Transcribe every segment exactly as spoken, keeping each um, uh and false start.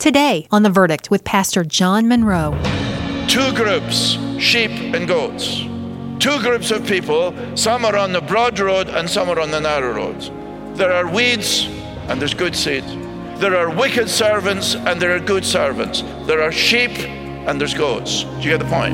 Today on The Verdict with Pastor John Monroe. Two groups, sheep and goats. Two groups of people, some are on the broad road and some are on the narrow road. There are weeds and there's good seed. There are wicked servants and there are good servants. There are sheep and there's goats. Do you get the point?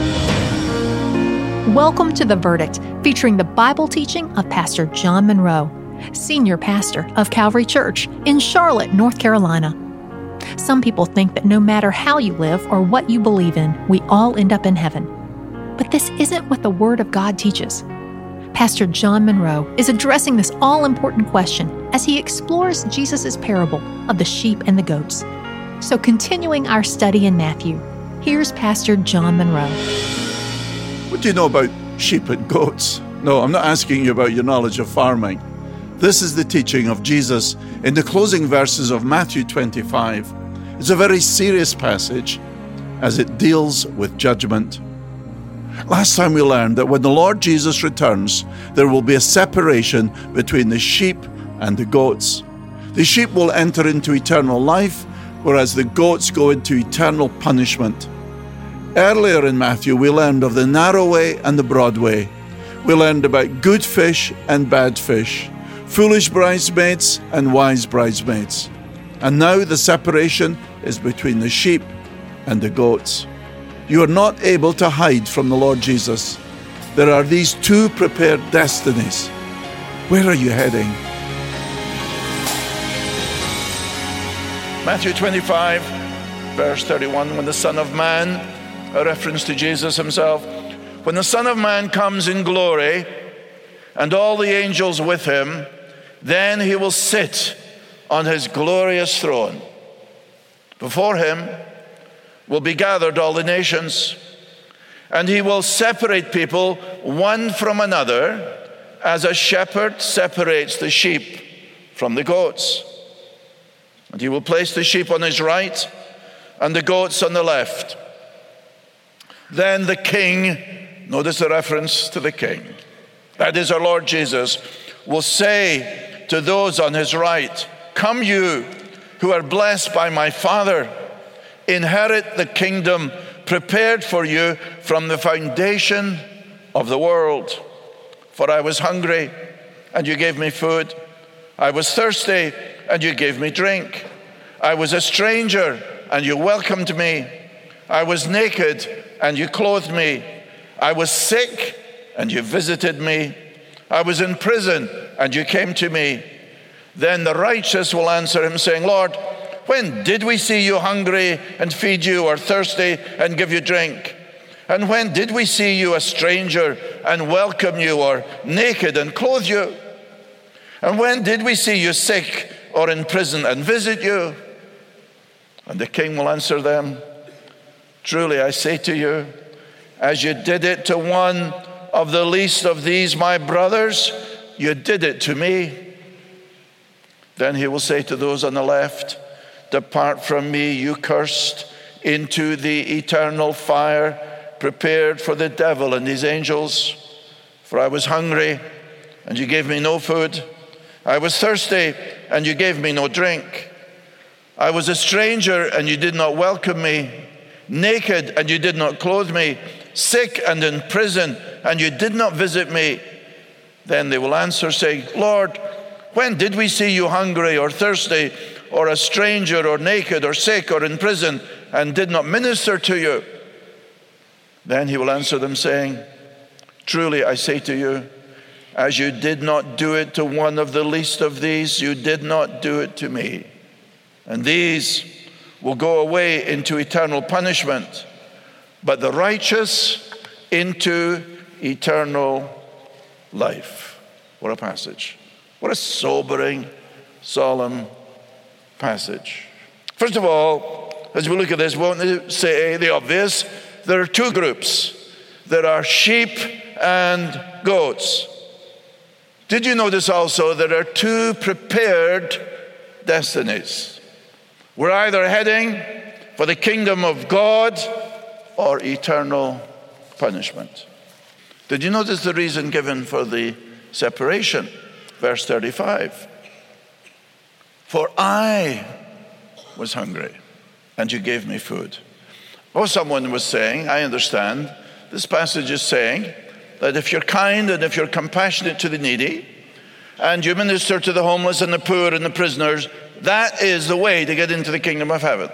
Welcome to The Verdict, featuring the Bible teaching of Pastor John Monroe, Senior Pastor of Calvary Church in Charlotte, North Carolina. Some people think that no matter how you live or what you believe in, we all end up in heaven. But this isn't what the Word of God teaches. Pastor John Monroe is addressing this all-important question as he explores Jesus' parable of the sheep and the goats. So continuing our study in Matthew, here's Pastor John Monroe. What do you know about sheep and goats? No, I'm not asking you about your knowledge of farming. This is the teaching of Jesus in the closing verses of Matthew twenty-five. It's a very serious passage as it deals with judgment. Last time we learned that when the Lord Jesus returns, there will be a separation between the sheep and the goats. The sheep will enter into eternal life, whereas the goats go into eternal punishment. Earlier in Matthew, we learned of the narrow way and the broad way. We learned about good fish and bad fish, foolish bridesmaids and wise bridesmaids. And now the separation is between the sheep and the goats. You are not able to hide from the Lord Jesus. There are these two prepared destinies. Where are you heading? Matthew twenty-five, verse thirty-one, when the Son of Man, a reference to Jesus himself, when the Son of Man comes in glory and all the angels with him, then he will sit on his glorious throne. Before him will be gathered all the nations, and he will separate people one from another as a shepherd separates the sheep from the goats. And he will place the sheep on his right and the goats on the left. Then the king, notice the reference to the king, that is our Lord Jesus, will say to those on his right, "Come you who are blessed by my Father, inherit the kingdom prepared for you from the foundation of the world. For I was hungry, and you gave me food. I was thirsty, and you gave me drink. I was a stranger, and you welcomed me. I was naked, and you clothed me. I was sick, and you visited me. I was in prison, and you came to me." Then the righteous will answer him, saying, "Lord, when did we see you hungry and feed you, or thirsty and give you drink? And when did we see you a stranger and welcome you, or naked and clothe you? And when did we see you sick or in prison and visit you?" And the king will answer them, "Truly I say to you, as you did it to one of the least of these my brothers, you did it to me." Then he will say to those on the left, "Depart from me, you cursed, into the eternal fire prepared for the devil and his angels. For I was hungry, and you gave me no food. I was thirsty, and you gave me no drink. I was a stranger, and you did not welcome me. Naked, and you did not clothe me. Sick and in prison, and you did not visit me." Then they will answer, saying, "Lord, when did we see you hungry or thirsty or a stranger or naked or sick or in prison and did not minister to you?" Then he will answer them saying, "Truly I say to you, as you did not do it to one of the least of these, you did not do it to me. And these will go away into eternal punishment, but the righteous into eternal life." What a passage. What a sobering, solemn passage. First of all, as we look at this, we want to say the obvious. There are two groups. There are sheep and goats. Did you notice also there are two prepared destinies? We're either heading for the kingdom of God or eternal punishment. Did you notice the reason given for the separation? Verse thirty-five. "For I was hungry." and you gave me food. Oh, someone was saying, I understand, this passage is saying that if you're kind and if you're compassionate to the needy, and you minister to the homeless and the poor and the prisoners, that is the way to get into the kingdom of heaven,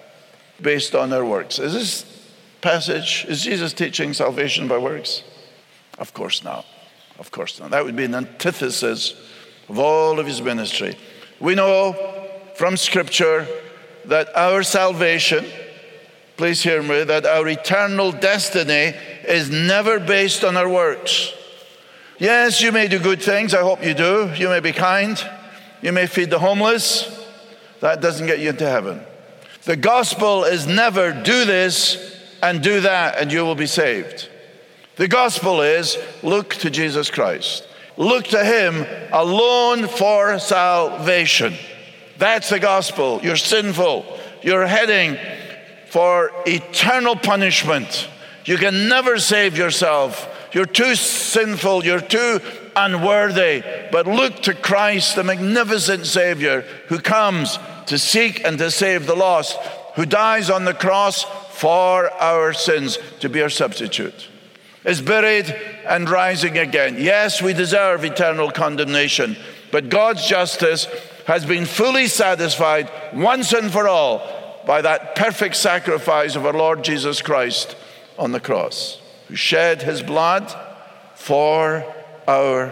based on their works. Is this passage, is Jesus teaching salvation by works? Of course not. Of course not. That would be an antithesis of all of his ministry. We know from Scripture that our salvation, please hear me, that our eternal destiny is never based on our works. Yes, you may do good things. I hope you do. You may be kind. You may feed the homeless. That doesn't get you into heaven. The gospel is never do this and do that and you will be saved. The gospel is look to Jesus Christ. Look to him alone for salvation. That's the gospel. You're sinful. You're heading for eternal punishment. You can never save yourself. You're too sinful. You're too unworthy. But look to Christ, the magnificent Savior, who comes to seek and to save the lost, who dies on the cross for our sins to be our substitute, is buried and rising again. Yes, we deserve eternal condemnation, but God's justice has been fully satisfied once and for all by that perfect sacrifice of our Lord Jesus Christ on the cross, who shed his blood for our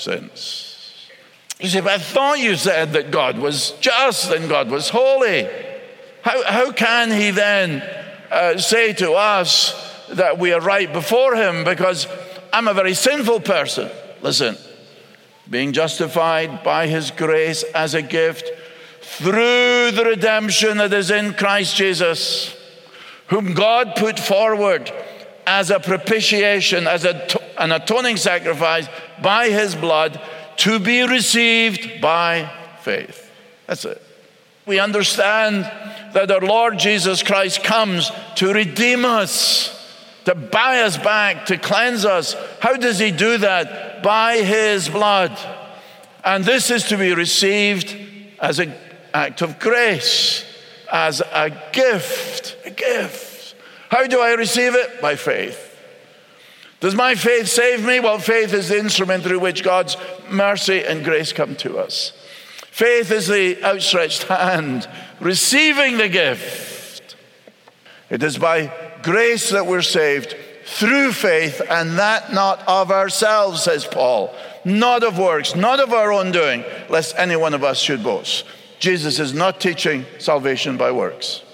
sins. You say, but I thought you said that God was just and God was holy. How, how can he then uh, say to us that we are right before him, because I'm a very sinful person? Listen, being justified by his grace as a gift through the redemption that is in Christ Jesus, whom God put forward as a propitiation, as a, an atoning sacrifice by his blood, to be received by faith. That's it. We understand that our Lord Jesus Christ comes to redeem us, to buy us back, to cleanse us. How does he do that? By his blood. And this is to be received as an act of grace, as a gift, a gift. How do I receive it? By faith. Does my faith save me? Well, faith is the instrument through which God's mercy and grace come to us. Faith is the outstretched hand, receiving the gift. It is by grace that we're saved, through faith, and that not of ourselves, says Paul. Not of works, not of our own doing, lest any one of us should boast. Jesus is not teaching salvation by works.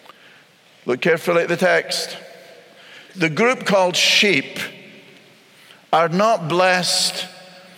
Look carefully at the text. The group called sheep are not blessed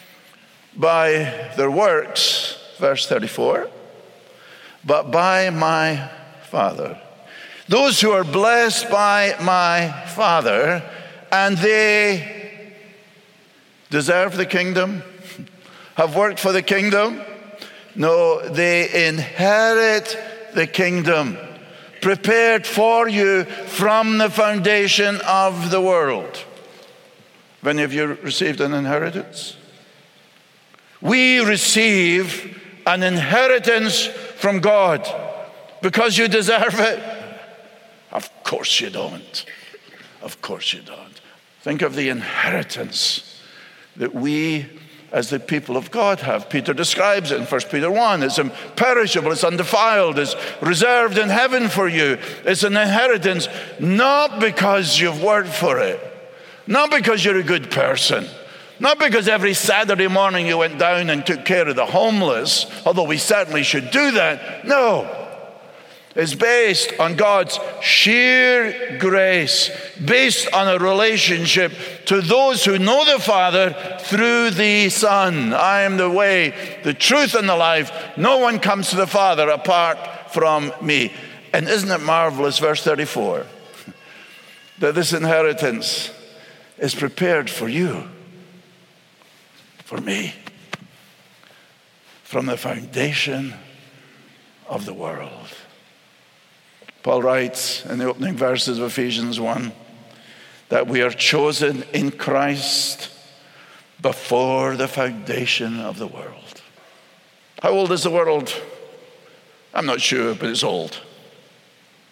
by their works, verse thirty-four, but by my Father. Those who are blessed by my Father, and they deserve the kingdom, have worked for the kingdom. No, they inherit the kingdom, prepared for you from the foundation of the world. Have any of you received an inheritance? We receive an inheritance from God because you deserve it. Of course you don't. Of course you don't. Think of the inheritance that we as the people of God have. Peter describes it in First Peter one. It's imperishable, it's undefiled, it's reserved in heaven for you. It's an inheritance not because you've worked for it, not because you're a good person, not because every Saturday morning you went down and took care of the homeless, although we certainly should do that. No. It's based on God's sheer grace, based on a relationship to those who know the Father through the Son. I am the way, the truth, and the life. No one comes to the Father apart from me. And isn't it marvelous, verse thirty-four, that this inheritance is prepared for you, for me, from the foundation of the world. Paul writes in the opening verses of Ephesians one that we are chosen in Christ before the foundation of the world. How old is the world? I'm not sure, but it's old.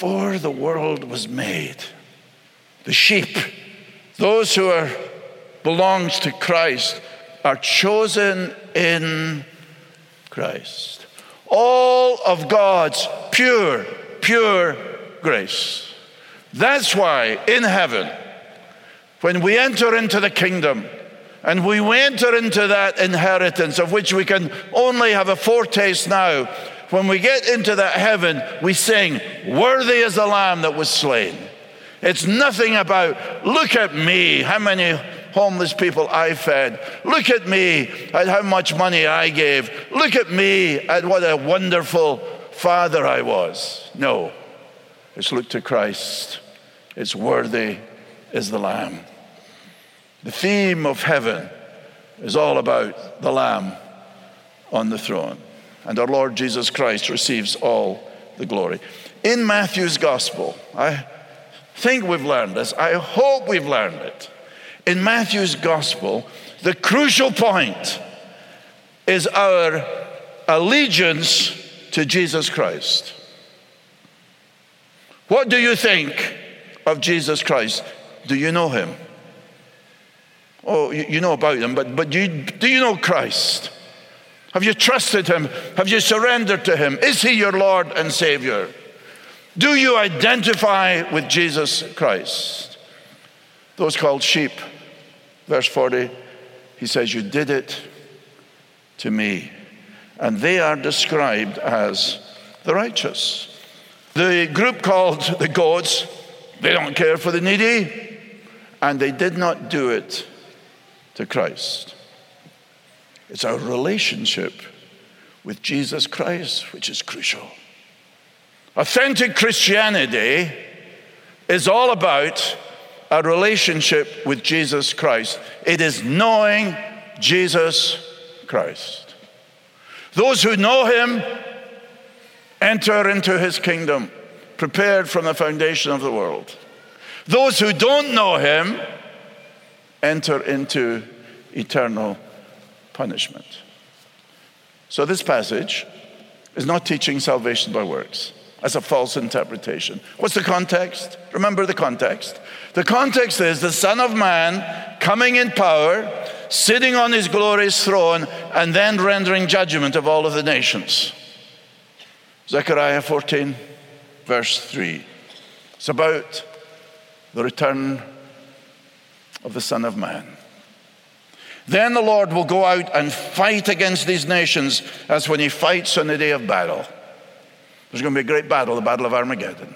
before the world was made. The sheep, those who are belongs to Christ, are chosen in Christ. All of God's pure, pure grace. That's why in heaven, when we enter into the kingdom, and we enter into that inheritance of which we can only have a foretaste now, when we get into that heaven, we sing, "Worthy is the Lamb that was slain." It's nothing about, look at me, how many homeless people I fed. Look at me at how much money I gave. Look at me at what a wonderful father I was. No, it's look to Christ. It's worthy is the Lamb. The theme of heaven is all about the Lamb on the throne. And our Lord Jesus Christ receives all the glory. In Matthew's gospel, I think we've learned this. I hope we've learned it. In Matthew's gospel, the crucial point is our allegiance to Jesus Christ. What do you think of Jesus Christ? Do you know him? Oh, you know about him, but, but do, you, do you know Christ? Have you trusted him? Have you surrendered to him? Is he your Lord and Savior? Do you identify with Jesus Christ? Those called sheep, verse forty, he says, you did it to me. And they are described as the righteous. The group called the goats, they don't care for the needy, and they did not do it to Christ. It's our relationship with Jesus Christ which is crucial. Authentic Christianity is all about a relationship with Jesus Christ. It is knowing Jesus Christ. Those who know him enter into his kingdom, prepared from the foundation of the world. Those who don't know him enter into eternal punishment. So this passage is not teaching salvation by works. That's a false interpretation. What's the context? Remember the context. The context is the Son of Man coming in power, sitting on his glorious throne, and then rendering judgment of all of the nations. Zechariah fourteen, verse three. It's about the return of the Son of Man. Then the Lord will go out and fight against these nations as when he fights on the day of battle. There's going to be a great battle, the Battle of Armageddon.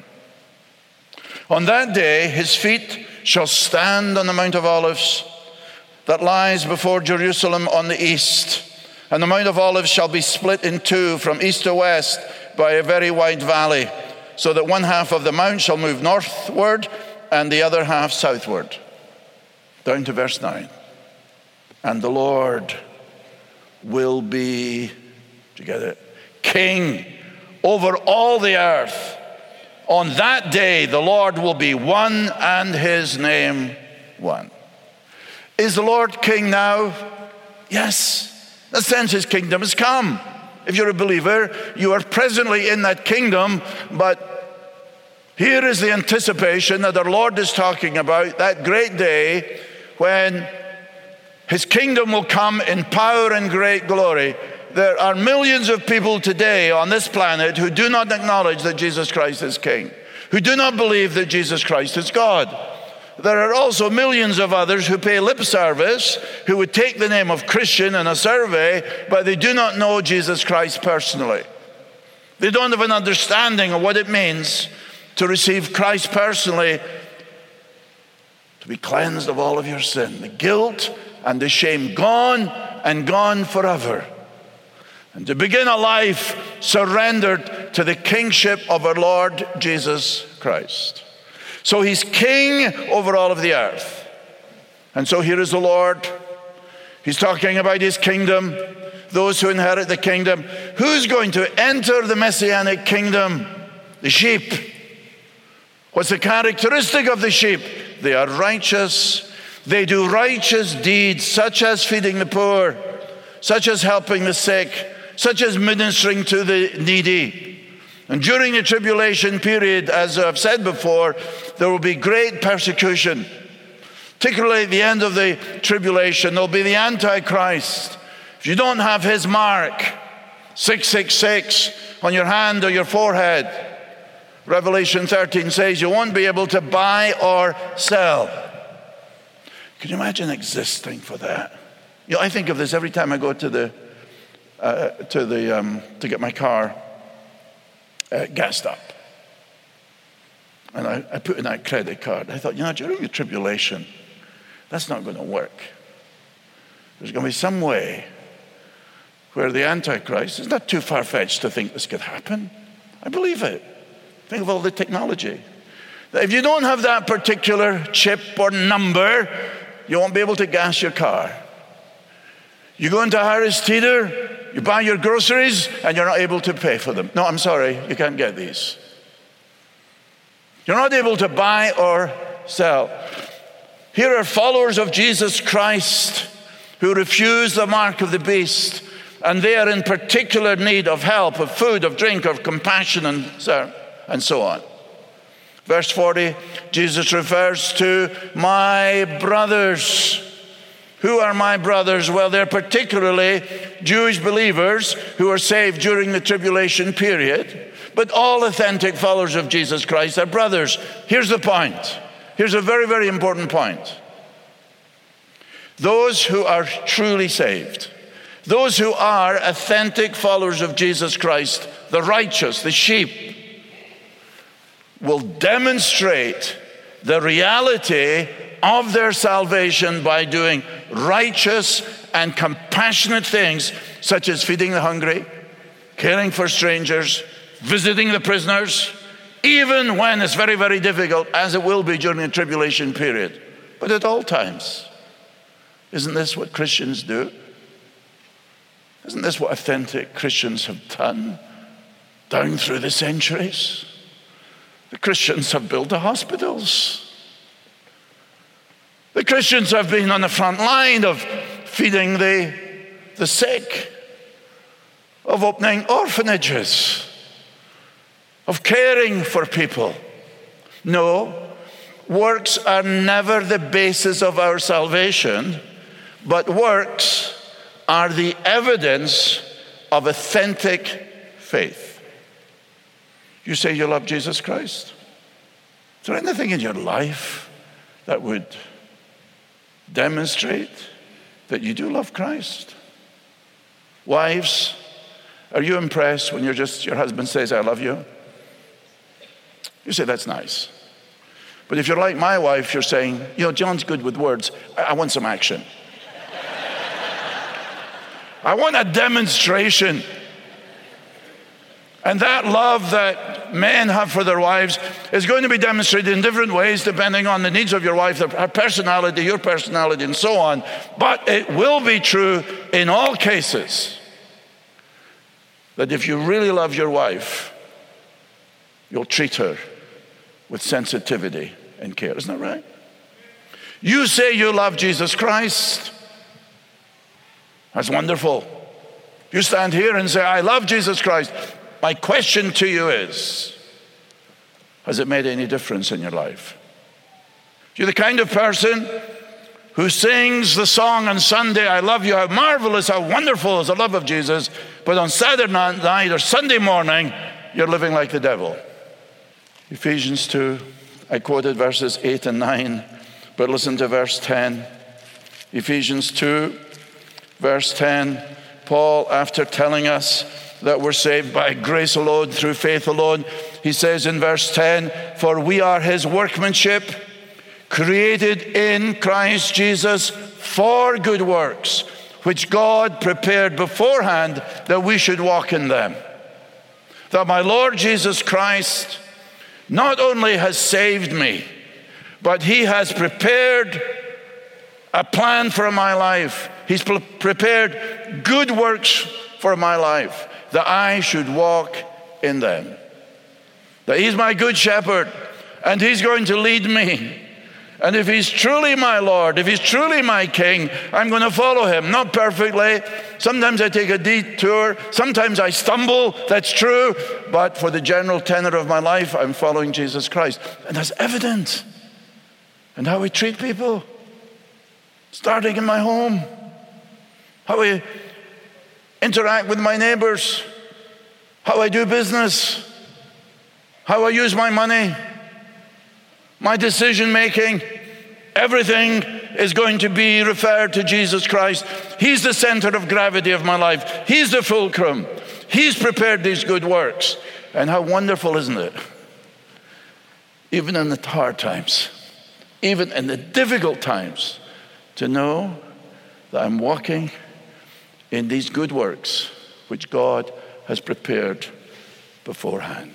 On that day, his feet shall stand on the Mount of Olives that lies before Jerusalem on the east. And the Mount of Olives shall be split in two from east to west by a very wide valley, so that one half of the mount shall move northward and the other half southward. Down to verse nine. And the Lord will be, do you get it? King over all the earth. On that day, the Lord will be one and his name one. Is the Lord king now? Yes. In a sense, his kingdom has come. If you're a believer, you are presently in that kingdom, but here is the anticipation that our Lord is talking about, that great day when his kingdom will come in power and great glory. There are millions of people today on this planet who do not acknowledge that Jesus Christ is King, who do not believe that Jesus Christ is God. There are also millions of others who pay lip service, who would take the name of Christian in a survey, but they do not know Jesus Christ personally. They don't have an understanding of what it means to receive Christ personally, to be cleansed of all of your sin, the guilt and the shame gone and gone forever. And to begin a life surrendered to the kingship of our Lord Jesus Christ. So he's king over all of the earth. And so here is the Lord. He's talking about his kingdom, those who inherit the kingdom. Who's going to enter the messianic kingdom? The sheep. What's the characteristic of the sheep? They are righteous. They do righteous deeds, such as feeding the poor, such as helping the sick, such as ministering to the needy. And during the tribulation period, as I've said before, there will be great persecution. Particularly at the end of the tribulation, there'll be the Antichrist. If you don't have his mark, six six six, on your hand or your forehead, Revelation thirteen says you won't be able to buy or sell. Can you imagine existing for that? You know, I think of this every time I go to the uh, to the um, to get my car uh, gassed up, and I, I put in that credit card. I thought, you know, during the tribulation, that's not going to work. There's going to be some way where the Antichrist, it's not too far-fetched to think this could happen. I believe it. Think of all the technology. If you don't have that particular chip or number, you won't be able to gas your car. You go into Harris Teeter, you buy your groceries, and you're not able to pay for them. No, I'm sorry, you can't get these. You're not able to buy or sell. Here are followers of Jesus Christ who refuse the mark of the beast, and they are in particular need of help, of food, of drink, of compassion, and so, and so on. Verse forty, Jesus refers to my brothers. Who are my brothers? Well, they're particularly Jewish believers who are saved during the tribulation period. But all authentic followers of Jesus Christ are brothers. Here's the point. Here's a very, very important point. Those who are truly saved, those who are authentic followers of Jesus Christ, the righteous, the sheep, will demonstrate the reality of their salvation by doing righteous and compassionate things, such as feeding the hungry, caring for strangers, visiting the prisoners, even when it's very, very difficult, as it will be during the tribulation period. But at all times. Isn't this what Christians do? Isn't this what authentic Christians have done down through the centuries? The Christians have built the hospitals. The Christians have been on the front line of feeding the, the sick, of opening orphanages, of caring for people. No, works are never the basis of our salvation, but works are the evidence of authentic faith. You say you love Jesus Christ? Is there anything in your life that would demonstrate that you do love Christ? Wives, are you impressed when you're just your husband says, I love you? You say, that's nice. But if you're like my wife, you're saying, you know, John's good with words. I, I want some action. I want a demonstration. And that love that men have for their wives is going to be demonstrated in different ways depending on the needs of your wife, her personality, your personality, and so on. But it will be true in all cases that if you really love your wife, you'll treat her with sensitivity and care. Isn't that right? You say you love Jesus Christ. That's wonderful. You stand here and say, I love Jesus Christ. My question to you is, has it made any difference in your life? You're the kind of person who sings the song on Sunday, I love you, how marvelous, how wonderful is the love of Jesus, but on Saturday night or Sunday morning, you're living like the devil. Ephesians two, I quoted verses eight and nine, but listen to verse ten. Ephesians two, verse ten, Paul, after telling us that we're saved by grace alone, through faith alone, he says in verse ten, for we are his workmanship, created in Christ Jesus for good works, which God prepared beforehand that we should walk in them. That my Lord Jesus Christ not only has saved me, but he has prepared a plan for my life. He's pre- prepared good works for my life, that I should walk in them. That he's my good shepherd, and he's going to lead me. And if he's truly my Lord, if he's truly my King, I'm going to follow him. Not perfectly. Sometimes I take a detour. Sometimes I stumble. That's true. But for the general tenor of my life, I'm following Jesus Christ. And that's evident in how we treat people. Starting in my home. How I interact with my neighbors. How I do business. How I use my money. My decision making, everything is going to be referred to Jesus Christ. He's the center of gravity of my life. He's the fulcrum. He's prepared these good works. And how wonderful, isn't it? Even in the hard times, even in the difficult times, to know that I'm walking in these good works which God has prepared beforehand.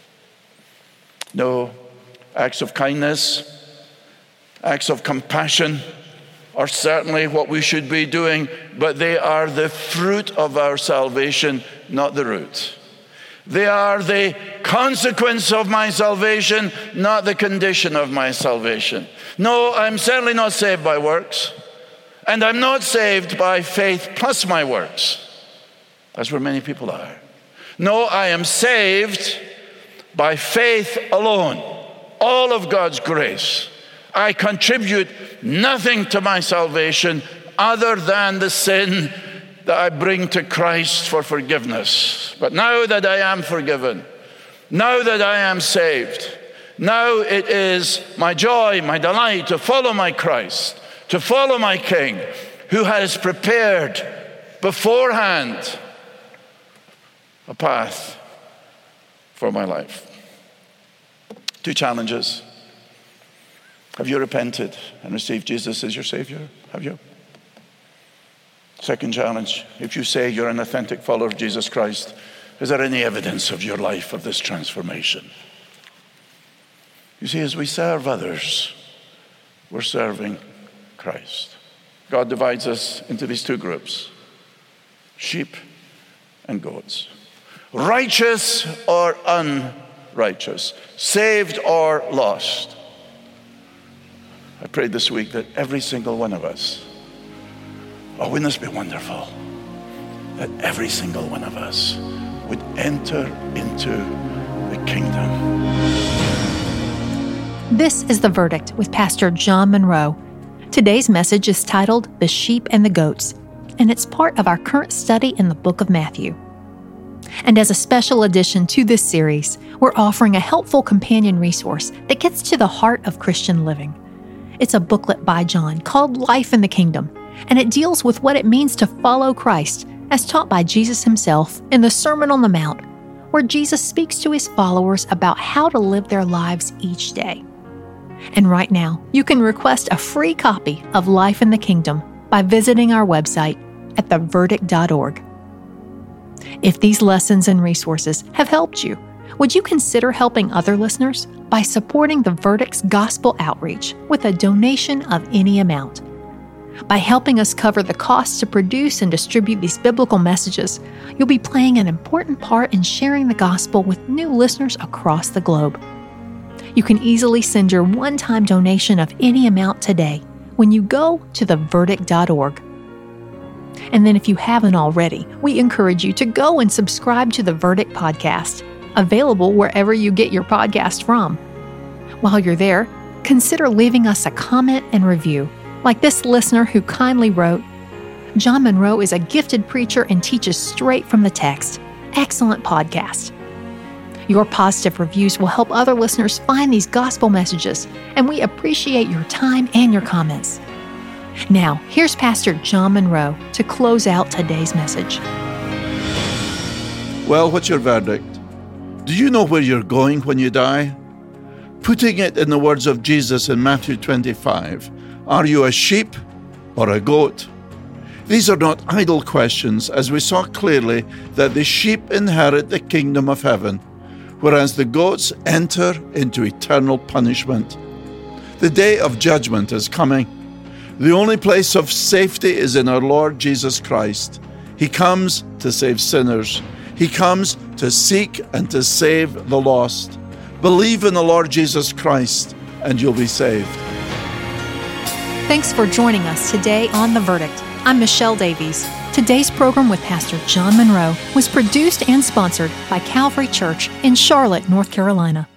No. Acts of kindness, acts of compassion are certainly what we should be doing, but they are the fruit of our salvation, not the root. They are the consequence of my salvation, not the condition of my salvation. No, I'm certainly not saved by works, and I'm not saved by faith plus my works. That's where many people are. No, I am saved by faith alone. All of God's grace. I contribute nothing to my salvation other than the sin that I bring to Christ for forgiveness. But now that I am forgiven, now that I am saved, now it is my joy, my delight to follow my Christ, to follow my King, who has prepared beforehand a path for my life. Two challenges. Have you repented and received Jesus as your Savior? Have you? Second challenge. If you say you're an authentic follower of Jesus Christ, is there any evidence of your life of this transformation? You see, as we serve others, we're serving Christ. God divides us into these two groups, sheep and goats. Righteous or unrighteous. Righteous, saved or lost. I prayed this week that every single one of us, oh, wouldn't this be wonderful? That every single one of us would enter into the kingdom. This is The Verdict with Pastor John Monroe. Today's message is titled The Sheep and the Goats, and it's part of our current study in the book of Matthew. And as a special addition to this series, we're offering a helpful companion resource that gets to the heart of Christian living. It's a booklet by John called Life in the Kingdom, and it deals with what it means to follow Christ as taught by Jesus himself in the Sermon on the Mount, where Jesus speaks to his followers about how to live their lives each day. And right now, you can request a free copy of Life in the Kingdom by visiting our website at the verdict dot org. If these lessons and resources have helped you, would you consider helping other listeners by supporting the Verdict's gospel outreach with a donation of any amount? By helping us cover the costs to produce and distribute these biblical messages, you'll be playing an important part in sharing the gospel with new listeners across the globe. You can easily send your one-time donation of any amount today when you go to the verdict dot org. And then if you haven't already, we encourage you to go and subscribe to the Verdict Podcast, available wherever you get your podcast from. While you're there, consider leaving us a comment and review, like this listener who kindly wrote, "John Monroe is a gifted preacher and teaches straight from the text. Excellent podcast." Your positive reviews will help other listeners find these gospel messages, and we appreciate your time and your comments. Now, here's Pastor John Monroe to close out today's message. Well, what's your verdict? Do you know where you're going when you die? Putting it in the words of Jesus in Matthew twenty-five, are you a sheep or a goat? These are not idle questions, as we saw clearly that the sheep inherit the kingdom of heaven, whereas the goats enter into eternal punishment. The day of judgment is coming. The only place of safety is in our Lord Jesus Christ. He comes to save sinners. He comes to seek and to save the lost. Believe in the Lord Jesus Christ and you'll be saved. Thanks for joining us today on The Verdict. I'm Michelle Davies. Today's program with Pastor John Monroe was produced and sponsored by Calvary Church in Charlotte, North Carolina.